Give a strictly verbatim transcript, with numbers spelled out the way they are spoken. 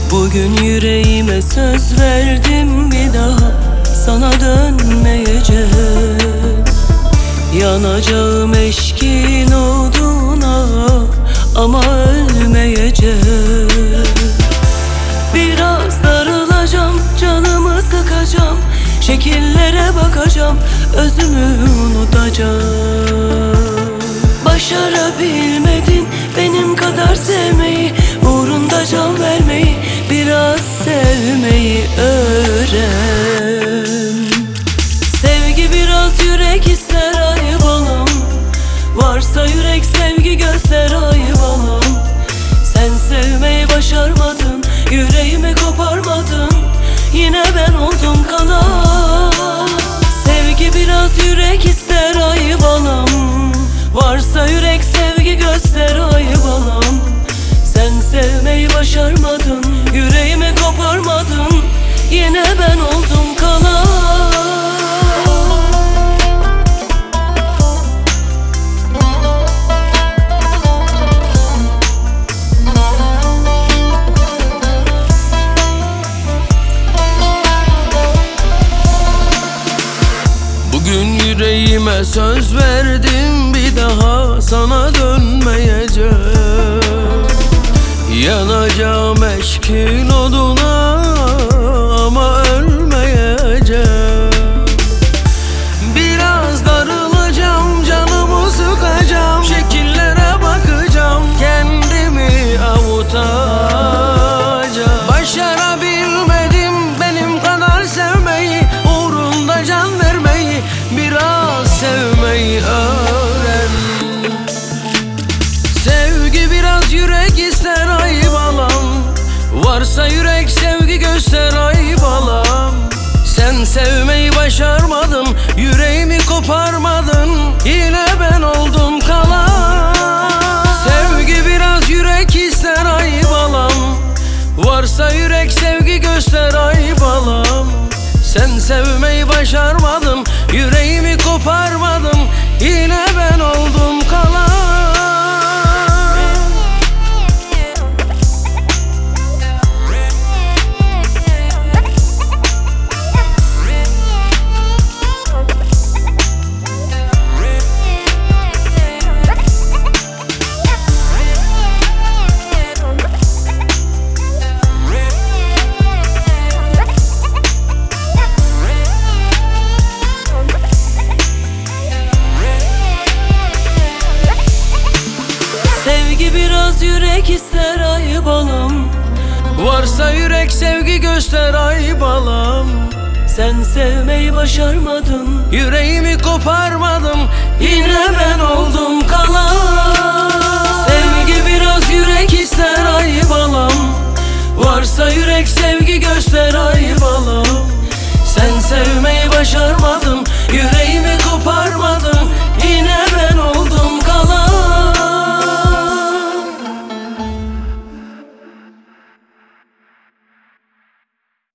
Bugün yüreğime söz verdim, bir daha sana dönmeyeceğim. Yanacağım eşkin oduna ama ölmeyeceğim. Biraz darılacağım, canımı sıkacağım, şekillere bakacağım, özümü unutacağım. Başarabilmedin benim kadar sevmeyi, uğrunda can vermeyi, biraz sevmeyi öğren. Sevgi biraz yürek ister ay balam, varsa yürek sevgi göster ay balam. Sen sevmeyi başarmadın, yüreğimi koparmadın, yine ben oldum kalan. Sevgi biraz yürek ister ay balam, varsa yürek sevgi göster ay balam. Sen sevmeyi başarmadın, yüreğimi koparmadın, yine ben oldum kalan. Bugün yüreğime söz verdim, bir daha sana dönmeyeceğim. Yanacağım eşkin oduna ama ölmeyeceğim. Biraz darılacağım, canımı sıkacağım, şekillere bakacağım, kendimi avutacağım. Başarabilmedim benim kadar sevmeyi, uğrunda can vermeyi, biraz sevmeyi öğren. Sevgi biraz yürek ister ay balam, varsa yürek sevgi göster ay balam. Sen sevmeyi başarmadın, yüreğimi koparmadın, yine ben oldum kalan. Sevgi biraz yürek ister ay balam, varsa yürek sevgi göster ay balam. Sen sevmeyi başarmadın, yüreğimi koparmadın, yine ben oldum kalan. Sevgi biraz yürek ister ay balam, varsa yürek sevgi göster ay balam. sen sevmeyi başarmadın, yüreğimi koparmadım,